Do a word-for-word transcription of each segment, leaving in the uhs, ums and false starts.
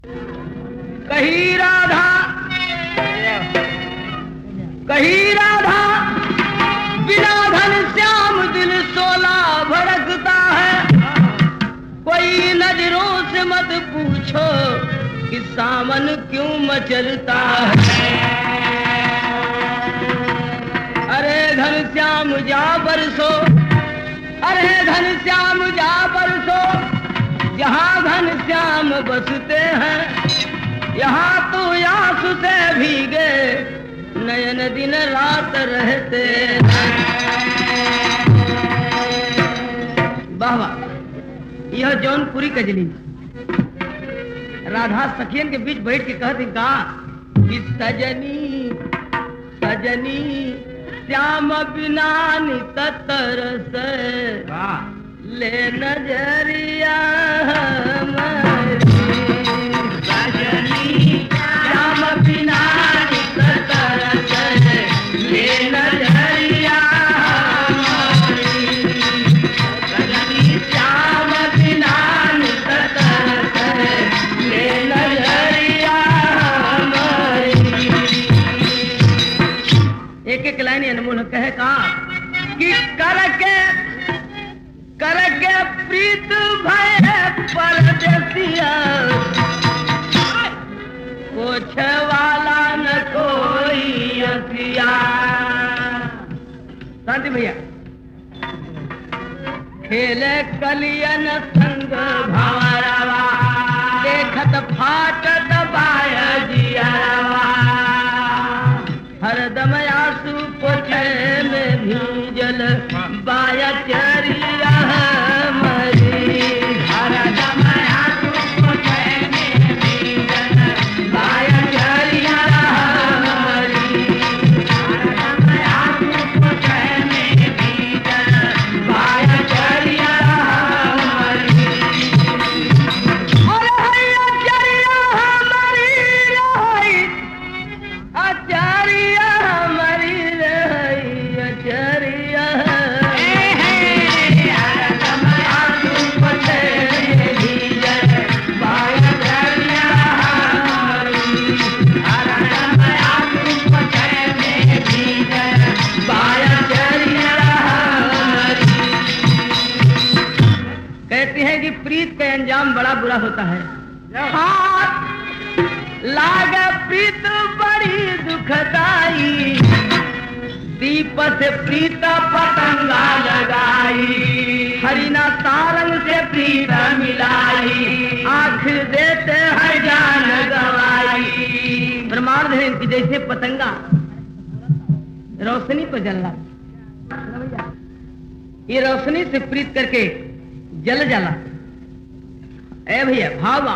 कही राधा कही राधा बिना धन श्याम दिल सोला भड़कता है। कोई नजरों से मत पूछो कि सावन क्यों मचलता है। अरे घन श्याम जा बरसो, अरे घन श्याम जा बरसो, जहाँ घन श्याम बसते हैं यहाँ तो आंसू से भीगे नयन दिन रात रहते हैं। वाह वाह, यह जौनपुरी कजली राधा सखियन के बीच बैठ के कहती का कि सजनी सजनी श्याम बिना नित तरस ले नजरिया हमारी। सजनी श्याम बिना नित तरस ले नजरिया हमारी। सजनी श्याम बिना नित तरस ले नजरिया हमारी। एक एक लाइन अनमोल कहे का कि करके करके प्रीत भय परदेसिया, पोछ वाला न कोई असिया। शांति भैया खेले कलियन संग भंवरवा, देखत फाटत बाय जियरवा। हरदम आंसू पोछे में भीजल बाय चरिया हमारी। हरदम आंसू पोछे में भीजल बाय चरिया हमारी। हरदम आंसू पोछे में भीजल बाय चरिया हमारी। अरे हैया चरिया हमारी रही, आचारिया हमारी रही, आचारिया कहते हैं कि प्रीत का अंजाम बड़ा बुरा होता है। हाथ लागे प्रीत बड़ी दुखदाई, दीप से प्रीत पतंगा लगाई। हरिना सारंग से प्रीत मिलाई, आँख देते हैं जान गवाई। प्रमाण है कि जैसे पतंगा रोशनी पर जल रहा, ये रोशनी से प्रीत करके जल जाला। ए भैया भावा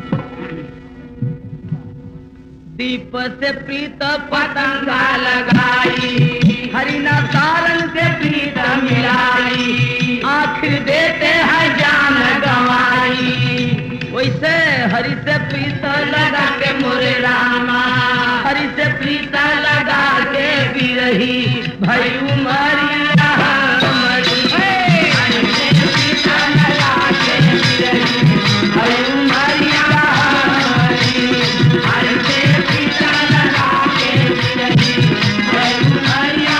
दीप से प्रीत पतंगा लगाई, हरिना सारंग से प्रीत मिलाई। आँख देते हैं जान गवाई, वैसे हरि से प्रीत लगा के मोरे रामा, हरि से प्रीत लगा के बिरही भई उमरिया हमारी। हरि से प्रीत लगा के बिरही भई उमरिया हमारी। हरि से प्रीत लगा के बिरही भई उमरिया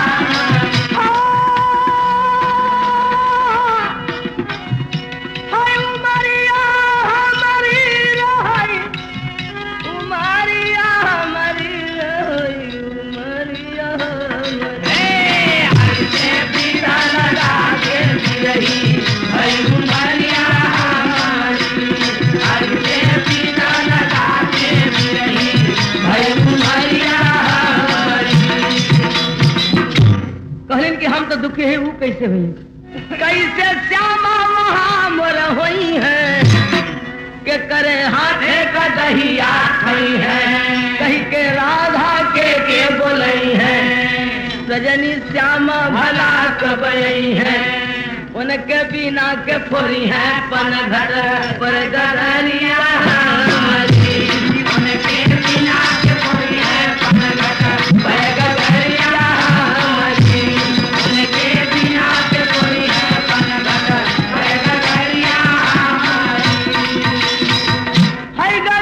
कहलन कि हम तो दुखी है, वो कैसे हुई कैसे श्यामा वहाँ मोर होई है के करे हाथे का दहिया खई है। कही के राधा के के बोलई है, सजनी श्यामा भला कबई है। उनके बिना के फोरी है पन घर पर गदरिया हमारी। उनके बिना के फोरी है पन घर पर गदरिया हमारी। उनके बिना के फोरी है पन घर पर गदरिया हमारी। है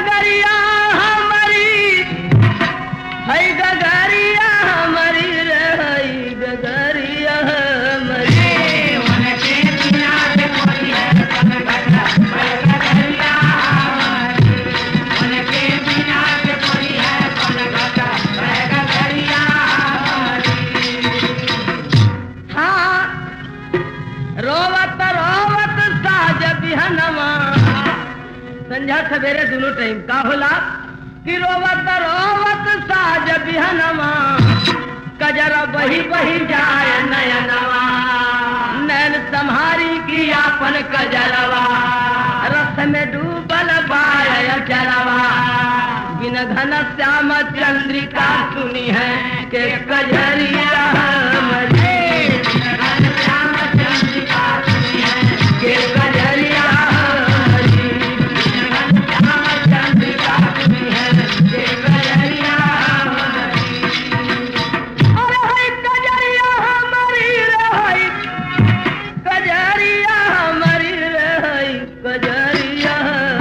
सवेरे दोनों टाइम का होला कि रोवत रोवत साज बिहनवा कजरा बही बही जाए नयनवा नैन तुम्हारी की आपन कजरवा रस में डूबल बाय चलवा बिन घन श्याम चंद्रिका सुनी है के कजरिया हमारी घन श्याम चंद्रिका सुनी है के कजरिया हमारी घन श्याम चंद्रिका सुनी है के कजरिया हमारी अरे है कजरिया हमारी रे कजरिया हमारी रे कजरिया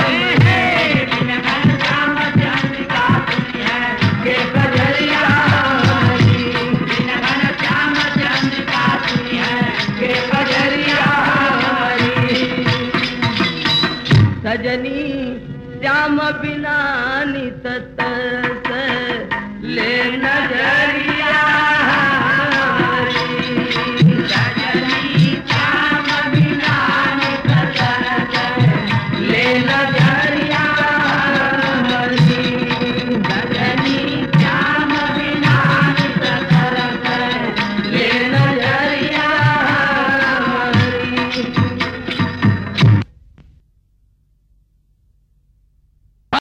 सजनी श्याम बिना नित तरस ले नजरिया